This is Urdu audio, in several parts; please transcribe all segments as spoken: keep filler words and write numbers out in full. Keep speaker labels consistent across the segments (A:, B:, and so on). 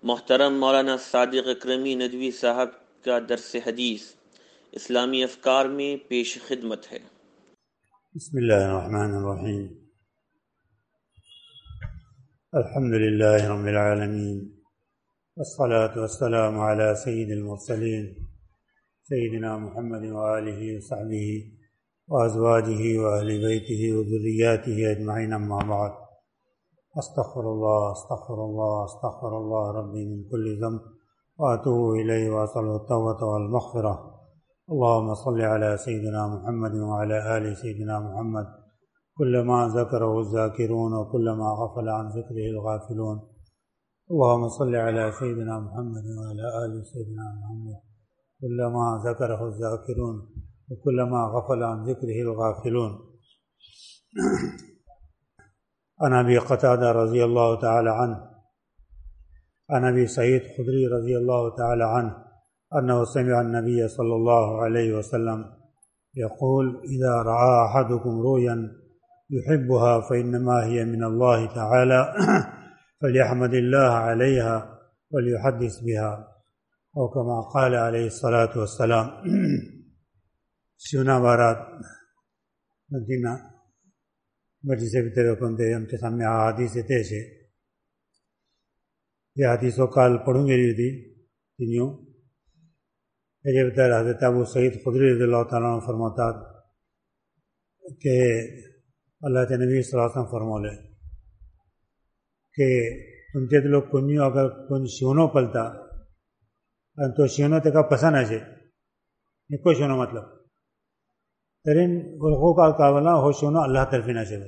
A: محترم مولانا صادق اکرمی ندوی صاحب کا درس حدیث اسلامی افکار میں پیش خدمت ہے۔
B: بسم اللہ الرحمن الرحیم، الحمد للہ رب العالمین، والصلاة والسلام علی سید المرسلین سیدنا محمد وآلہ وصحبہ وازواجہ واہل بیتہ وذریاتہ اجمعین، اما بعد، استغفر اللہ استغفر اللہ استغفر اللہ ربی من کل ذنب واتوب الیہ واسألہ التوبۃ والمغفرہ۔ اللهم صل علی سیدنا محمد وعلی آل سیدنا محمد كلما ذكره الذاكرون وكلما غفل عن ذكره الغافلون۔ اللهم صل على سيدنا محمد وعلى آل سيدنا محمد كلما ذكره الذاكرون وكلما غفل عن ذكره الغافلون۔ عن أبي قتادة رضي الله تعالى عنه عن أبي سعيد خدري رضي الله تعالى عنه أنه سمع النبي صلى الله عليه وسلم يقول: إذا رأى أحدكم رؤيا يحبها فإنما هي من الله تعالى فليحمد الله عليها وليحدث بها، أو كما قال عليه الصلاة والسلام۔ سیونہ بارات مدینہ مرجی سے بتر کنتے ہم کے سامنے حدیث تیش ہے، یہ حدیث و کال پڑھوں گی تھی تینوں۔ یہ بتر حضرت ابو سعید خدری رضی اللہ تعالیٰ عنہ فرماتا کہ اللہ کے نبی صلی اللہ علیہ وسلم فرمولے کہ تم تے لوگ کنیو اگر کن شیونو پلتا تو شیونو تے کا پسند ہے نکو شیونو مطلب ترین گلخو کا کابلا ہو شیونو اللہ طرفی نہ چلے،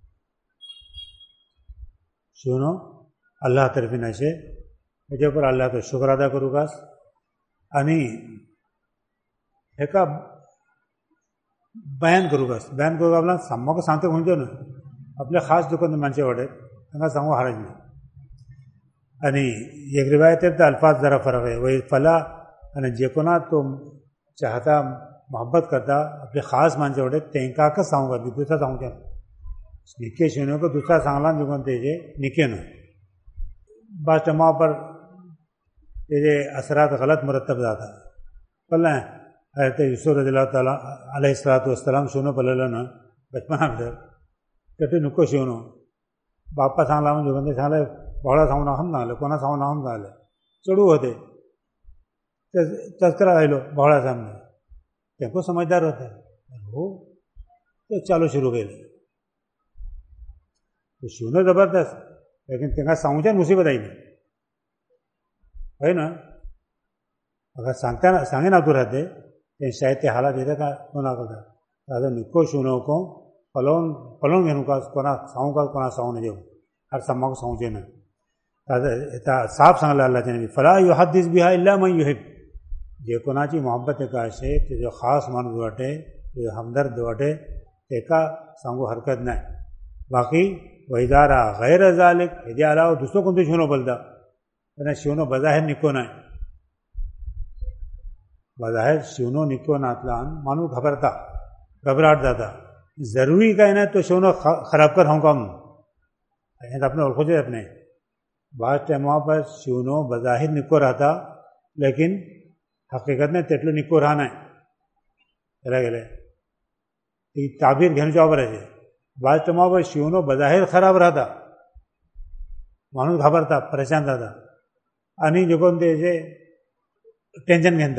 B: شیونو اللہ طرفی نہ چلے، یہ پر اللہ کا شکر ادا کرو گا انی ایک بیان کرو گا بیان کرو گا اپنا ساموں کو سانتے گھومتے نا اپنے خاص دکان منچے وڑے انگا ساموں حرج میں انی ایک روایت ہے تو الفاظ ذرا فرق ہے، وہی فلا انی جیکونا تو چاہتا محبت کرتا اپنے خاص منچے وڑے تینکا کا ساؤں گا دوسرا ساؤں کیا نکے شنوں کو دوسرا سانگلان دکان تیجے نکے نا بعض ٹماؤ پر تیرے اثرات غلط مرتب داتا پلنا ہے حضرت یوسف رضی اللہ تعالیٰ علیہ الصلوۃ والسلام شونو پللا نا بچپنا میں کٹے نکو شونو باپا سانگلا جو بندے سانگلے بہڑا ساؤں نہ ہم نہ لے کونا ساؤں نہ ہم نہ لے چڑو ہوتے تذکرہ ہے لو بہڑا سامنے تے کو سمجھدار ہوتا ہے وہ تو چالو شروع کر لے تو شونو زبردست لیکن تنگا ساؤں جان مصیبت آئی نہیں ہے نا، اگر سانگتا سانگے نہ تو رہتے تو شاید تے حالات دیتا کا کونا کرتا دادا نکو شونو کو پلون پلون گھنوں کا کونا ساؤں کا کونا ساؤں نے جو ہر سما کو ساؤں جینا دادا صاف سانگ اللہ جنبی فلا یحدث بها الا من یحب، جو کونا چی محبت کا سے جو خاص من دوٹے جو ہمدرد دوٹے تے کا سانگو حرکت نہ باقی وَإِذَا غیر ذالک ہدی علاوہ دوسروں کو تو شونو بلدا نا شیونو بظاہر نکو نہ بظاہر شیونو نکو ناتلان مانو گھبرتا گھبراہٹ داتا ضروری کا ہے نا تو شیونو خراب کر ہوں کم اپنے اور خوجے اپنے بعض ٹائموں پر شیونو بظاہر نکو رہتا لیکن حقیقت میں تیٹلو نکو رہنا ہے چلا گلے تعبیر گھن جاؤ پر ہے بعض ٹائموں پر شیونو بظاہر خراب رہتا مانو گھبرتا پریشان تھا انی جو کون دے جے ٹینشن گھنتا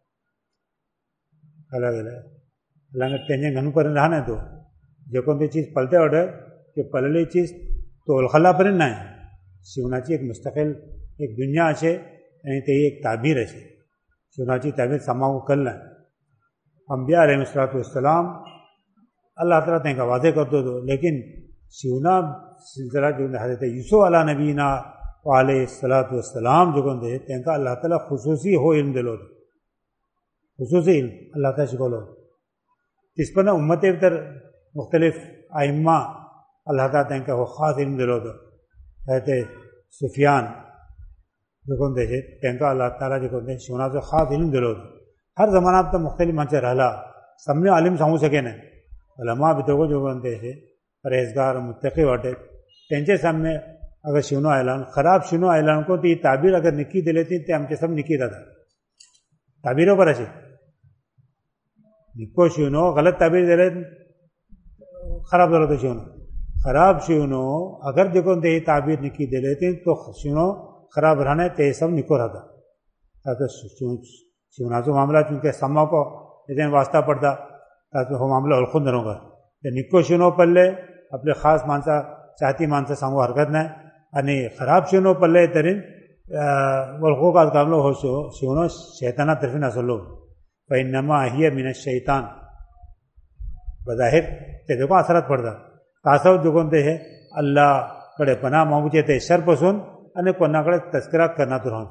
B: الگ الگ اللہ نے ٹینشن گھنوں پر رہنا تو جو کون دے چیز پلتے اڑے کہ پللی چیز تو الخلا پر نہ ہے سیوناچی ایک مستقل ایک دنیا اچھے یعنی تے ایک تعبیر اچھے سیوناچی تعبیر سما کو کر لیں انبیاء علیہ الصلوۃ والسلام اللہ تعالیٰ تین کا واضح کر دو دو لیکن سیونا سلسلہ جو حضرت یوسف علیہ نبینا علیہ الصلوۃ والسلام جو کون دے تین کا اللہ تعالیٰ خصوصی ہو علم دلو دو خصوصی علم اللہ تعالیٰ شکو لو اس پر نا امت ابتر مختلف ائمہ اللہ تعالیٰ تین کا وہ خاص علم دلو دو حضرت سفیان جو کون دے تین کا اللہ تعالیٰ جو کون دے سونا سے خاص علم دلو دو ہر زمانہ اب تو مختلف منچے رہلا سامنے عالم سامو سکے نہیں علماء بھی تو جو کون دے پرہیزگار متقی واٹے تینچے سامنے اگر شونو اعلان خراب شونو اعلان کو تی تعبیر اگر نکی دلیتی تے ہم کے سب نکی رہتا تعبیروں پر ایسے نکو شونو غلط تعبیر دے رہے خراب دے رہے تو شونو خراب شونو اگر دیکھو تے تعبیر نکی دے لیتے تو شونو خراب رہنا تے سب نکو رہتا تاکہ شونا تو معاملہ چونکہ سما کو ادین واسطہ پڑتا تاکہ وہ معاملہ الخود نہ ہوگا نکو شونو پلے اپنے خاص مانسا چاہتی مانسا سامو حرکت نہ یعنی خراب شونو پلے ترین والخو کا کام لو ہو شونو شیطانہ طرف نہ سلو فإنما هي من الشیطان بظاہر تے دیکھو اثرات پڑتا تاسو جو تے ہے اللہ کڑے پناہ مانگتے تے شر پسون انے کونا کڑے تذکرہ کرنا تو رہو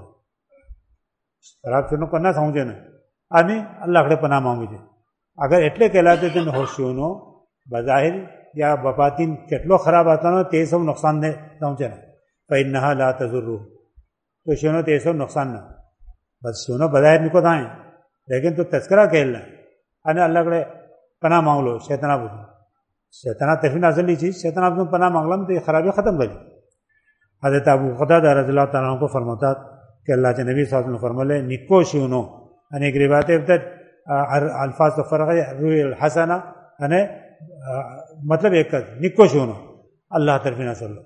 B: خراب شونو کرنا سمجھے نا آنے اللہ کڑے پناہ مانگتے اگر اٹلے کہلاتے تے ہو شونو بظاہر یا بباطن کتلو خراب آتا نا تے سب نقصان دے سمجھے نا فإنها لا تضر تو شونو تے سب نقصان نہ بس شونو بظاہر نکو دائیں لیکن تو تذکرہ کہلنا انے اللہ کڑے پناہ مانگ لو شیطانہ بودھو شیطانہ تفین اصلی چیز شیطانہ آپ پناہ مانگ لوں تو یہ خرابی ختم کری حضرت ابو قتادہ رضی اللہ تعالیٰ عنہ کو فرماتا کہ اللہ کے نبی صلی اللہ علیہ وسلم فرمالے نکو شونو یعنی ایک روایت ہے الفاظ تو فرق ہے روی الحسنہ یعنی مطلب ایک نکو شونو اللہ طرف نہ چلو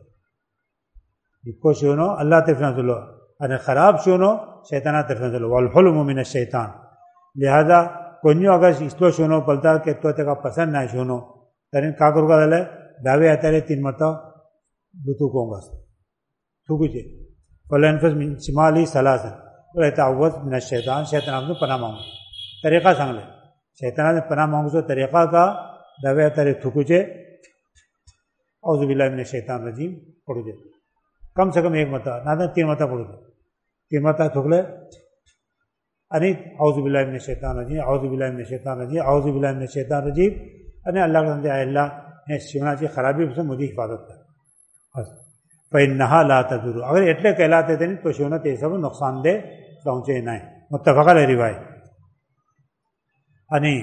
B: نکو شونو اللہ طرف نہ چلو یعنی خراب شونو شیطانہ طرف نہ چلو والحلم من الشیطان لہذا کنیو اگر اسلو شونو پلتا کہ تو تکا پسند نہ شونو ترین کاکر کا دل ہے دعوے آتا ہے تین مرتبہ دو کوں گا تھوکو چے فلنفس من شمالی سلاسن اور تعوذ من الشیطان شیطان آپ نے پناہ مانگو طریقہ سنگ لے شیطان نے پناہ مانگو سو طریقہ کا دعوے آتا ہے تھوکو چے اعوذ باللہ من الشیطان الرجیم پڑھو چے کم سے کم ایک مرتبہ نہ تین مرتبہ پڑھو چے تین مرتبہ تھوک لے انی اعوذ باللہ من الشیطان الرجیم اعوذ باللہ من الشیطان الرجیم اعوذ باللہ من الشیطان الرجیم انی اللہ کا سمجھے اے اللہ نے شیونا کی خرابی سے مجھے حفاظت کر بس فإنها لا تضر اگر اٹلے کہلاتے تھے تو شیونا تے سب نقصان دہ پہنچے نہ متفق علیہ روایت انی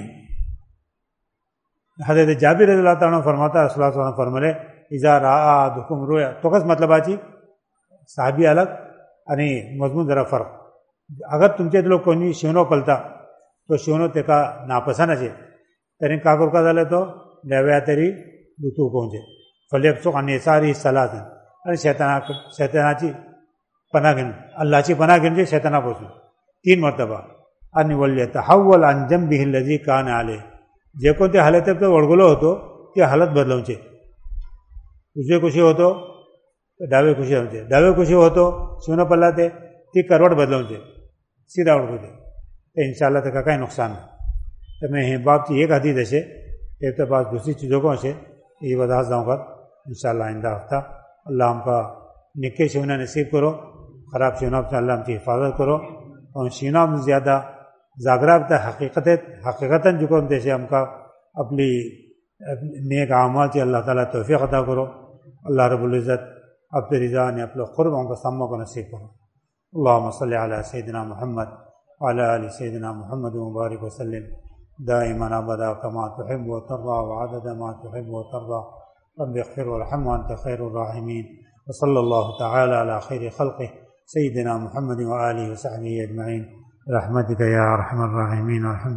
B: حضرت جابر رضی اللہ تعالیٰ عنہ فرماتا رسول اللہ صلی اللہ علیہ وسلم فرمائے اذا رأى احدكم رؤيا تو کس مطلب آچی صحابی الگ انی مضمون ذرا فرق اگر تم چے لوگ کوئی شیونو پلتا تو شیونو تے کا ناپسند اچھے ترین کاکر کا دلے تو لیویا تیری دتو پہنچے فلیب سو ان ساری سلاسن ارے شیطانہ شیطانہ چی پناہ گن اللہ چی پناہ گن جے شیطانہ پوچھو تین مرتبہ ان ولیتحول عن جنبه الذي كان عليه جے کو تے حالت تے وڑگلو ہوتو کہ حالت بدلوں چے تجھے خوشی ہو تو دعوے خوشی ہوں چے دعوے خوشی ہو تو سونا پلا تے تی کروڑ بدلوں چے سیدھا اڑ گئے تو انشاءاللہ تک کا نقصان ہے تو میں باپ کی ایک حدیث ہے ایک تو پاس دوسری چیزوں کو سے یہ وضاحت جاؤں گا انشاءاللہ آئندہ ہفتہ اللہ ہم کا نکے شیونا نصیب کرو خراب شیونا سے اللہ ہم کی حفاظت کرو اور شیونا میں زیادہ زاگرہ تا حقیقت حقیقتاً جو کو جیسے ہم کا اپنی نیک اعمال سے اللہ تعالیٰ توفیق عطا کرو اللہ رب العزت اپنے رضا نے اپنے قرب ہم کا ساموں کو نصیب کرو اللهم صل على سيدنا محمد وعلى آل سيدنا محمد وبارك وسلم دائما ابدا كما تحب وترضى وعدد ما تحب وترضى رب اغفر وارحم وانت خير الراحمين وصلى الله تعالى على خير خلقه سيدنا محمد وآله وصحبه اجمعين برحمتك يا ارحم الراحمين.